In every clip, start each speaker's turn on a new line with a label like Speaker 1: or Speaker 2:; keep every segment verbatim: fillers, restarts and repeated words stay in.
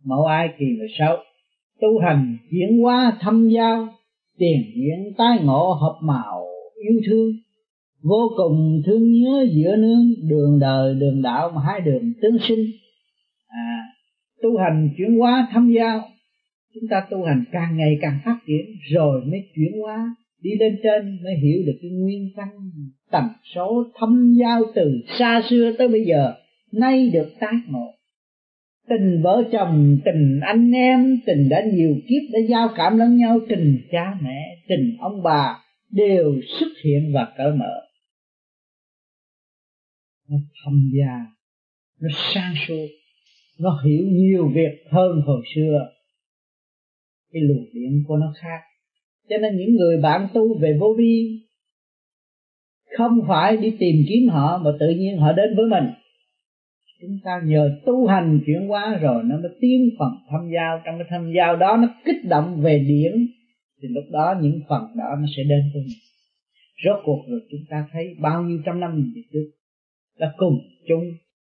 Speaker 1: mẫu ai kỳ người xấu. Tu hành chuyển hóa thâm giao, tiền duyên tái ngộ hợp màu yêu thương, vô cùng thương nhớ giữa nương, đường đời đường đạo mà hai đường tương sinh. À, tu hành chuyển hóa thâm giao, chúng ta tu hành càng ngày càng phát triển rồi mới chuyển hóa, đi lên trên mới hiểu được cái nguyên căn tần số thâm giao từ xa xưa tới bây giờ nay được tái ngộ. Tình vợ chồng, tình anh em, tình đã nhiều kiếp đã giao cảm lẫn nhau, tình cha mẹ, tình ông bà đều xuất hiện và cởi mở. Nó thâm gia, nó sang suốt, nó hiểu nhiều việc hơn hồi xưa. Cái luồng điện của nó khác. Cho nên những người bạn tu về vô vi không phải đi tìm kiếm họ, mà tự nhiên họ đến với mình. Chúng ta nhờ tu hành chuyển hóa rồi nó mới tiến phần thâm giao. Trong cái thâm giao đó nó kích động về điển, thì lúc đó những phần đó nó sẽ đến với mình. Rốt cuộc rồi chúng ta thấy bao nhiêu trăm năm về trước là cùng chung,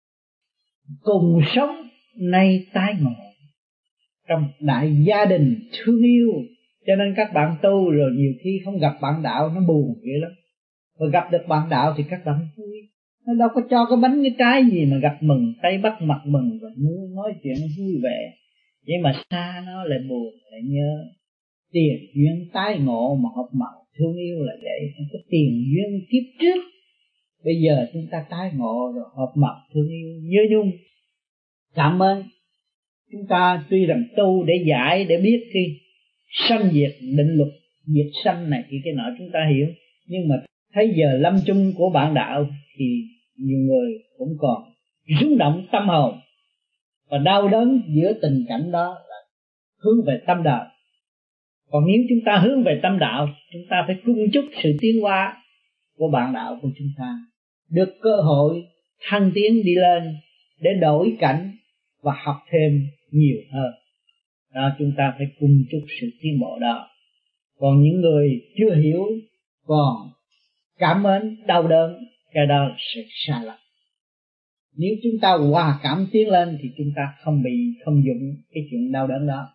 Speaker 1: cùng sống, nay tái ngộ trong đại gia đình thương yêu. Cho nên các bạn tu rồi nhiều khi không gặp bạn đạo nó buồn vậy lắm, mà gặp được bạn đạo thì các bạn vui. Nó đâu có cho cái bánh cái trái gì mà gặp mừng, tay bắt mặt mừng và muốn nói chuyện vui vẻ. Vậy mà xa nó lại buồn, lại nhớ. Tiền duyên tái ngộ mà hợp màu thương yêu là vậy. Cái tiền duyên kiếp trước, bây giờ chúng ta tái ngộ rồi hợp màu thương yêu nhớ nhung. Cảm ơn. Chúng ta tuy rằng tu để giải, để biết cái sanh diệt định luật diệt sanh này thì cái nọ chúng ta hiểu, nhưng mà thấy giờ lâm chung của bạn đạo thì nhiều người cũng còn rung động tâm hồn và đau đớn giữa tình cảnh đó, là hướng về tâm đời. Còn nếu chúng ta hướng về tâm đạo, chúng ta phải cung chúc sự tiến hóa của bạn đạo của chúng ta, được cơ hội thăng tiến đi lên để đổi cảnh và học thêm nhiều hơn. Đó, chúng ta phải cung chúc sự tiến bộ đó. Còn những người chưa hiểu, còn cảm mến đau đớn, cái đó là sự sai lầm. Nếu chúng ta hòa cảm tiến lên thì chúng ta không bị không dụng cái chuyện đau đớn đó.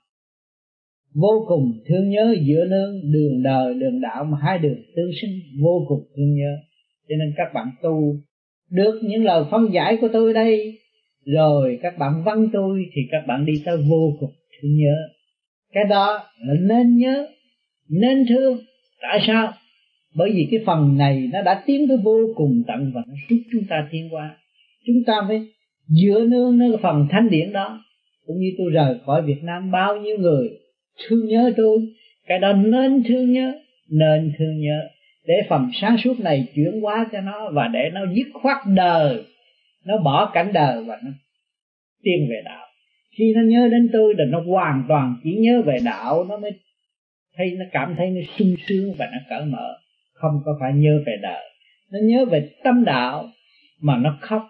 Speaker 1: Vô cùng thương nhớ giữa nương, đường đời đường đạo mà hai đường tương sinh, vô cùng thương nhớ. Cho nên các bạn tu được những lời phân giải của tôi đây, rồi các bạn văn tôi thì các bạn đi tới vô cùng thương nhớ. Cái đó là nên nhớ, nên thương. Tại sao? Bởi vì cái phần này nó đã tiến tới vô cùng tận và nó giúp chúng ta tiến qua. Chúng ta phải dựa nương nơi cái phần thánh điển đó. Cũng như tôi rời khỏi Việt Nam, bao nhiêu người thương nhớ tôi. Cái đó nên thương nhớ, nên thương nhớ, để phần sáng suốt này chuyển hóa cho nó, và để nó dứt khoát đời, nó bỏ cảnh đời và nó tiến về đạo. Khi nó nhớ đến tôi là nó hoàn toàn chỉ nhớ về đạo, nó mới thấy, nó cảm thấy nó sung sướng và nó cởi mở, không có phải nhớ về đời. Nó nhớ về tâm đạo mà nó khóc,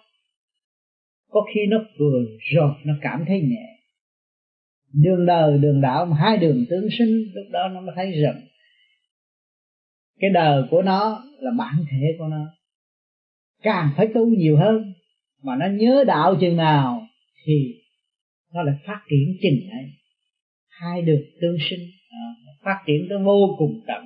Speaker 1: có khi nó cười rồi nó cảm thấy nhẹ. Đường đời đường đạo mà hai đường tương sinh, lúc đó nó mới thấy rằng cái đời của nó là bản thể của nó. Càng phải tu nhiều hơn, mà nó nhớ đạo chừng nào thì nó lại phát triển chừng ấy. Hai đường tương sinh, à, phát triển tới vô cùng tận.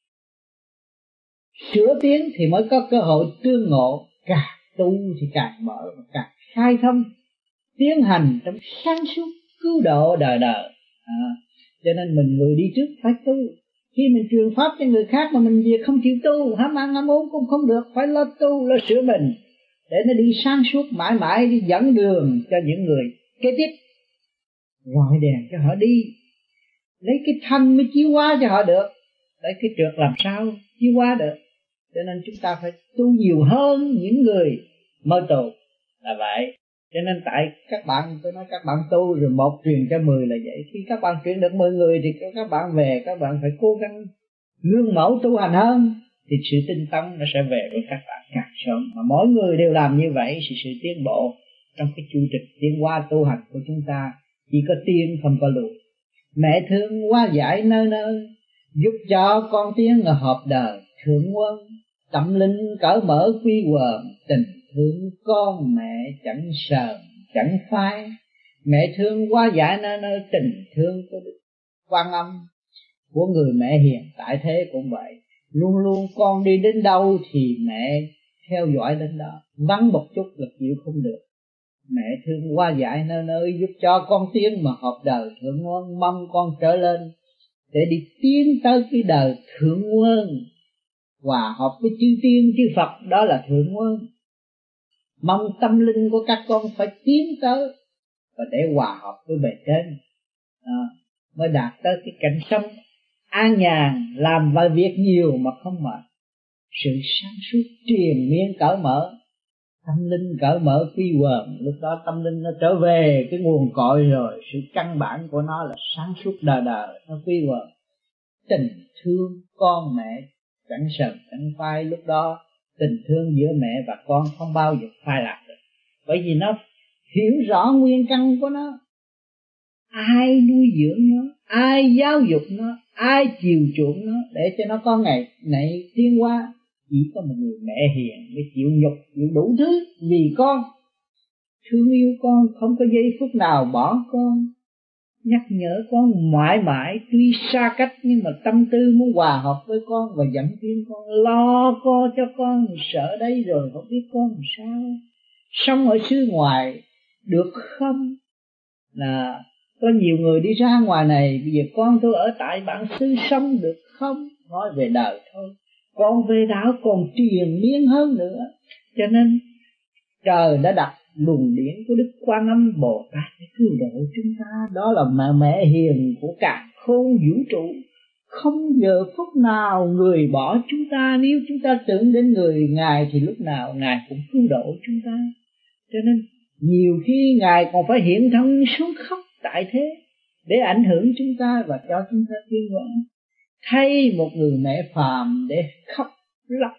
Speaker 1: Sửa tiến thì mới có cơ hội tương ngộ. Càng tu thì càng mở, càng khai thông, tiến hành trong sáng suốt cứu độ đời đời. À, cho nên mình người đi trước phải tu. Khi mình truyền pháp cho người khác mà mình về không chịu tu, ham ăn ham uống cũng không được, phải lo tu, lo sửa mình để nó đi sáng suốt mãi mãi, đi dẫn đường cho những người kế tiếp. Gọi đèn cho họ đi, lấy cái thanh mới chiếu hóa cho họ được, lấy cái trượt làm sao chiếu hóa được. Cho nên chúng ta phải tu nhiều hơn những người mới tu là vậy. Cho nên tại các bạn, tôi nói các bạn tu rồi một truyền cho mười là vậy. Khi các bạn truyền được mười người thì các bạn về, các bạn phải cố gắng gương mẫu tu hành hơn, thì sự tinh tấn nó sẽ về với các bạn càng sớm. Mà mỗi người đều làm như vậy thì sự tiến bộ trong cái chu trình tiến hóa tu hành của chúng ta chỉ có tiến không có lùi. Mẹ thương hóa giải nơi nơi, giúp cho con tiến ở hợp đời thượng quân. Tâm linh cởi mở quy quần, tình thương con mẹ chẳng sờn chẳng phai. Mẹ thương hóa giải nơi nơi tình thương của Đức Quan Âm, của người mẹ hiền tại thế cũng vậy. Luôn luôn con đi đến đâu thì mẹ theo dõi đến đó, vắng một chút là chịu không được. Mẹ thương hóa giải nơi nơi, giúp cho con tiến mà hợp đời thượng nguồn, mong con trở lên để đi tiến tới cái đời thượng nguồn, hòa hợp với chư tiên chư Phật, đó là thượng nguồn. Mong tâm linh của các con phải tiến tới và để hòa hợp với bề trên, à, mới đạt tới cái cảnh sống an nhàn, làm vài việc nhiều mà không mệt. Sự sáng suốt triền miên cởi mở, tâm linh cởi mở quy quần, lúc đó tâm linh nó trở về cái nguồn cội rồi. Sự căn bản của nó là sáng suốt đời đời, nó quy quần. Tình thương con mẹ chẳng sờn chẳng phai, lúc đó tình thương giữa mẹ và con không bao giờ phai lạc được, bởi vì nó hiểu rõ nguyên căn của nó. Ai nuôi dưỡng nó, ai giáo dục nó, ai chiều chuộng nó để cho nó có ngày này tiến hóa? Chỉ có một người mẹ hiền mới chịu nhục, chịu đủ thứ vì con, thương yêu con, không có giây phút nào bỏ con, nhắc nhở con mãi mãi. Tuy xa cách nhưng mà tâm tư muốn hòa hợp với con và dẫn tiến con, lo co cho con. Sợ đây rồi không biết con làm sao, sống ở xứ ngoài được không? Là có nhiều người đi ra ngoài này, bây giờ con tôi ở tại bản xứ sống được không? Nói về đời thôi, con về đạo còn triền miên hơn nữa. Cho nên trời đã đặt luồng điển của Đức Quan Âm Bồ Tát để cứu độ chúng ta. Đó là mẹ mẹ hiền của cả khôn vũ trụ. Không giờ phút nào người bỏ chúng ta. Nếu chúng ta tưởng đến người Ngài thì lúc nào Ngài cũng cứu độ chúng ta. Cho nên nhiều khi Ngài còn phải hiện thân xuống khóc tại thế để ảnh hưởng chúng ta và cho chúng ta tiến hóa. Thay một người mẹ phàm để khóc lóc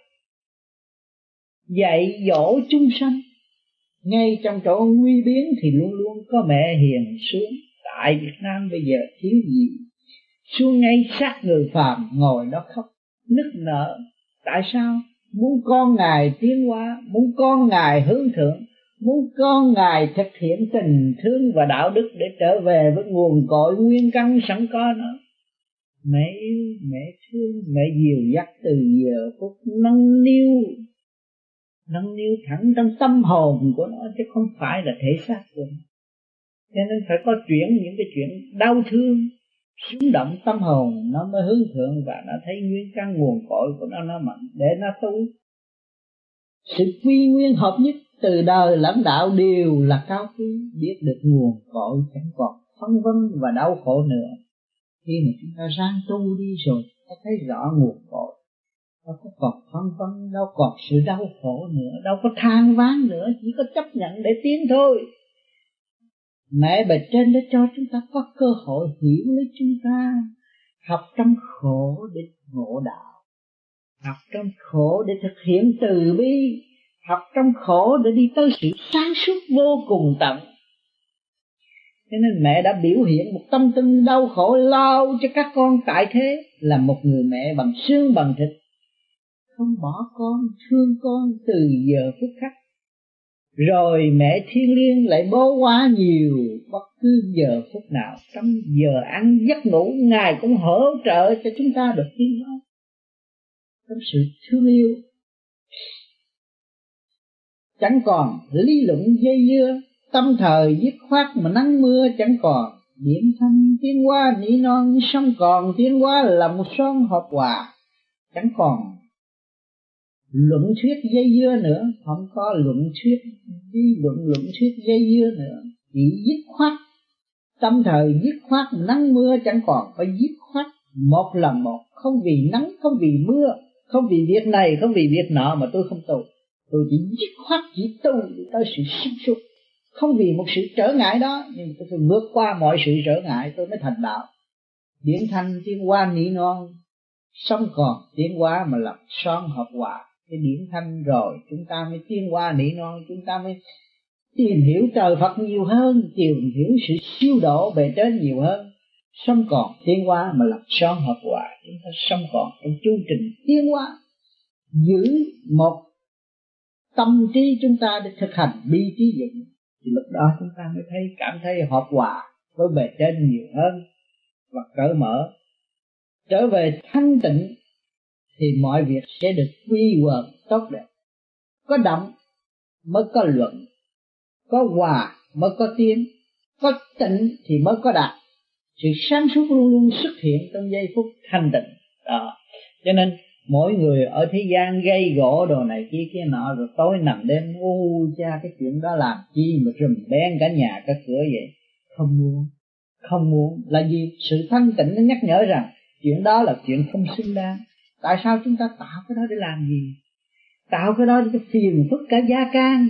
Speaker 1: dạy dỗ chúng sanh, ngay trong chỗ nguy biến thì luôn luôn có mẹ hiền xuống. Tại Việt Nam bây giờ thiếu gì, xuống ngay sát người phàm ngồi đó khóc nức nở. Tại sao? Muốn con Ngài tiến hóa, muốn con Ngài hướng thượng, muốn con Ngài thực hiện tình thương và đạo đức để trở về với nguồn cội nguyên căn sẵn có nó. Mẹ yêu, mẹ thương, mẹ dìu dắt từ giờ phút nâng niu, nâng niu thẳng trong tâm hồn của nó, chứ không phải là thể xác của nó. Cho nên phải có chuyển những cái chuyện đau thương xúc động tâm hồn, nó mới hướng thượng và nó thấy nguyên căn nguồn cội của nó nó mạnh để nó tu. Sự quy nguyên hợp nhất từ đời lẫn đạo đều là cao quý. Biết được nguồn cội chẳng còn phân vân và đau khổ nữa. Khi mà chúng ta ráng tu đi rồi ta thấy rõ nguồn cội, đâu có còn phân vân, đâu còn sự đau khổ nữa, đâu có than ván nữa, chỉ có chấp nhận để tiến thôi. Mẹ bề trên đã cho chúng ta có cơ hội hiểu lấy chúng ta, học trong khổ để ngộ đạo, học trong khổ để thực hiện từ bi, học trong khổ để đi tới sự sáng suốt vô cùng tận. Cho nên mẹ đã biểu hiện một tâm tinh đau khổ lo cho các con tại thế, là một người mẹ bằng xương bằng thịt, không bỏ con, thương con từ giờ phút khắc. Rồi mẹ thiên liêng lại bố quá nhiều, bất cứ giờ phút nào, trong giờ ăn giấc ngủ, Ngài cũng hỗ trợ cho chúng ta được tiến hóa trong sự thương yêu. Chẳng còn lý luận dây dưa, tâm thời dứt khoát mà nắng mưa chẳng còn. Điểm thanh tiến hóa nỉ non, sông còn tiến hóa là một son hợp hòa. Chẳng còn luận thuyết dây dưa nữa, không có luận thuyết đi luận luận thuyết dây dưa nữa, chỉ dứt khoát. Tâm thời dứt khoát nắng mưa chẳng còn, phải dứt khoát một lần một, không vì nắng, không vì mưa, không vì việc này, không vì việc nọ mà tôi không tu. Tôi chỉ dứt khoát, chỉ tu tới sự sáng suốt, không vì một sự trở ngại đó, nhưng tôi phải vượt qua mọi sự trở ngại tôi mới thành đạo. Điển thanh tiến hóa nỉ non, sống còn tiến hóa mà lập son hợp hòa. Cái điển thanh rồi chúng ta mới tiến hóa nỉ non, chúng ta mới tìm hiểu trời Phật nhiều hơn, tìm hiểu sự siêu độ bề trên nhiều hơn. Sống còn tiến hóa mà lập son hợp hòa, chúng ta sống còn trong chu trình tiến hóa, giữ một tâm trí chúng ta để thực hành bi trí dụng, Thì lúc đó chúng ta mới thấy cảm thấy hợp hòa với bề trên nhiều hơn và cởi mở. Trở về thanh tịnh thì mọi việc sẽ được quy quần tốt đẹp. Có động mới có luận, có hòa mới có tiến, có tịnh thì mới có đạt. Sự sáng suốt luôn luôn xuất hiện trong giây phút thanh tịnh đó. Cho nên mỗi người ở thế gian gây gỗ đồ này kia kia nọ, rồi tối nằm đêm u cha cái chuyện đó làm chi mà rùm beng cả nhà cả cửa vậy. Không muốn, không muốn là gì? Sự thanh tịnh nó nhắc nhở rằng chuyện đó là chuyện không xứng đáng. Tại sao chúng ta tạo cái đó để làm gì? Tạo cái đó để phiền phức cả gia can,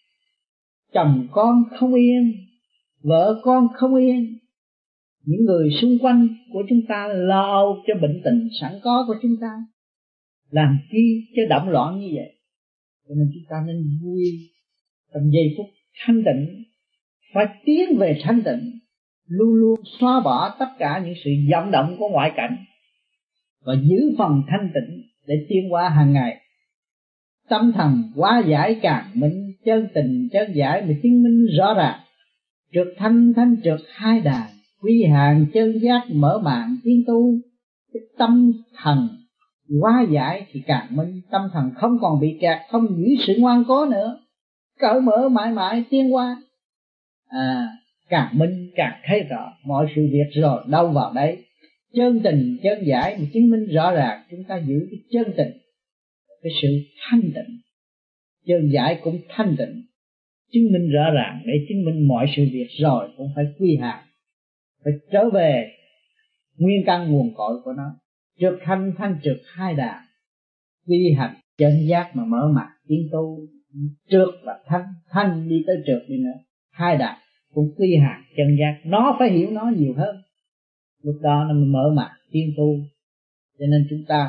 Speaker 1: chồng con không yên, vợ con không yên, những người xung quanh của chúng ta lo âu cho bệnh tình sẵn có của chúng ta, làm chi cho động loạn như vậy. Cho nên chúng ta nên vui trong giây phút thanh tịnh, phải tiến về thanh tịnh, luôn luôn xóa bỏ tất cả những sự vọng động của ngoại cảnh và giữ phần thanh tịnh để tiến hóa hàng ngày. Tâm thần hóa giải càng minh, chân tình chân giải mà chứng minh rõ ràng. Trượt thanh thanh trượt hai đàn, quy hàng chân giác mở mạng tiến tu. Cái tâm thần hóa giải thì càng minh, tâm thần không còn bị kẹt, không giữ sự ngoan cố nữa, cởi mở mãi mãi tiến hóa. À, càng minh càng thấy rõ mọi sự việc rồi đâu vào đấy. Chân tình chân giải mà chứng minh rõ ràng, chúng ta giữ cái chân tình, cái sự thanh tịnh. Chân giải cũng thanh tịnh, chứng minh rõ ràng để chứng minh mọi sự việc rồi cũng phải quy hàng, phải trở về nguyên căn nguồn cội của nó. Trượt thanh thanh trượt hai đàn, quy hành chân giác mà mở mặt tiến tu. Trượt và thanh, thanh đi tới trượt đi nữa, hai đàn cũng quy hàng chân giác. Nó phải hiểu nó nhiều hơn, lúc đó nó mới mở mặt tiến tu. Cho nên chúng ta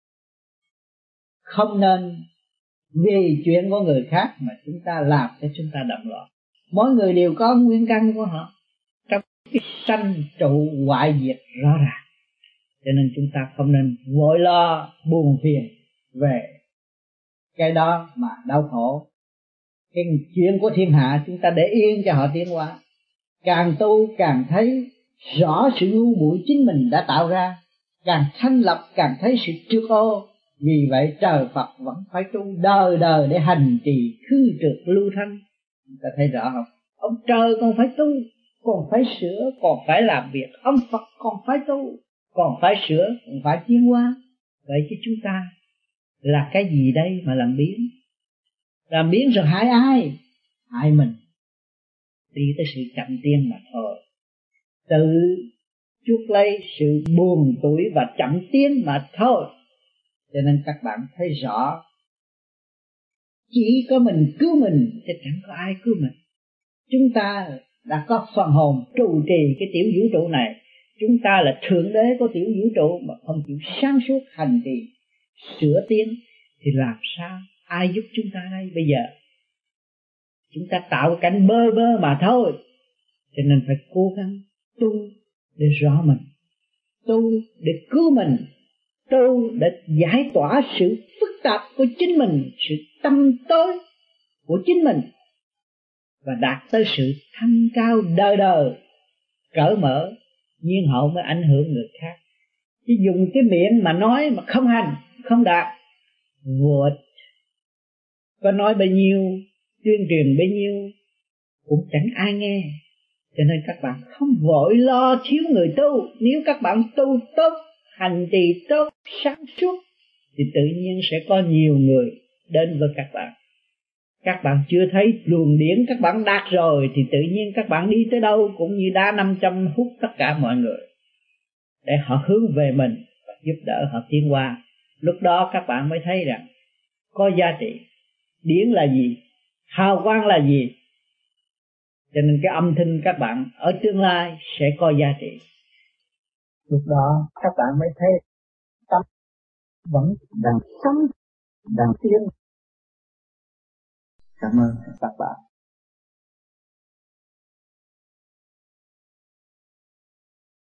Speaker 1: không nên vì chuyện của người khác mà chúng ta làm cho chúng ta động loạn. Mỗi người đều có nguyên căn của họ trong cái sanh trụ hoại diệt rõ ràng. Cho nên chúng ta không nên vội lo buồn phiền về cái đó mà đau khổ. Cái chuyện của thiên hạ chúng ta để yên cho họ tiến hóa. Càng tu càng thấy rõ sự ngu muội chính mình đã tạo ra, càng thanh lập càng thấy sự trược ô. Vì vậy trời Phật vẫn phải tu đời đời để hành trì khư trượt lưu thanh. Chúng ta thấy rõ không? Ông trời còn phải tu, còn phải sửa, còn phải làm việc. Ông Phật còn phải tu, còn phải sửa, còn phải tiến hóa. Vậy chứ chúng ta là cái gì đây mà làm biến? Làm biến rồi hại ai? Hại mình. Đi tới sự chậm tiên mà thôi. Tự chuốc lấy sự buồn tuổi và chậm tiến mà thôi. Cho nên các bạn thấy rõ, chỉ có mình cứu mình chứ chẳng có ai cứu mình. Chúng ta đã có phần hồn trụ trì cái tiểu vũ trụ này. Chúng ta là thượng đế của tiểu vũ trụ mà không chịu sáng suốt hành trì sửa tiến thì làm sao ai giúp chúng ta đây bây giờ? Chúng ta tạo cảnh bơ vơ mà thôi. Cho nên phải cố gắng tu để rõ mình, tu để cứu mình, tu để giải tỏa sự phức tạp của chính mình, sự tâm tối của chính mình, và đạt tới sự thanh cao đời đời, cởi mở, nhiên hậu mới ảnh hưởng người khác. Chứ dùng cái miệng mà nói mà không hành, không đạt, vô ích. Có nói bao nhiêu, tuyên truyền bao nhiêu cũng chẳng ai nghe. Cho nên các bạn không vội lo thiếu người tu. Nếu các bạn tu tốt, hành trì tốt, sáng suốt thì tự nhiên sẽ có nhiều người đến với các bạn. Các bạn chưa thấy luồng điển các bạn đạt rồi thì tự nhiên các bạn đi tới đâu cũng như đá năm trăm hút tất cả mọi người, để họ hướng về mình và giúp đỡ họ tiến hóa. Lúc đó các bạn mới thấy rằng có giá trị. Điển là gì? Hào quang là gì? Cho nên cái âm thanh các bạn ở tương lai sẽ có giá trị. Lúc đó các bạn mới thấy tâm vẫn đang sống, đang tiến. Cảm ơn các bạn.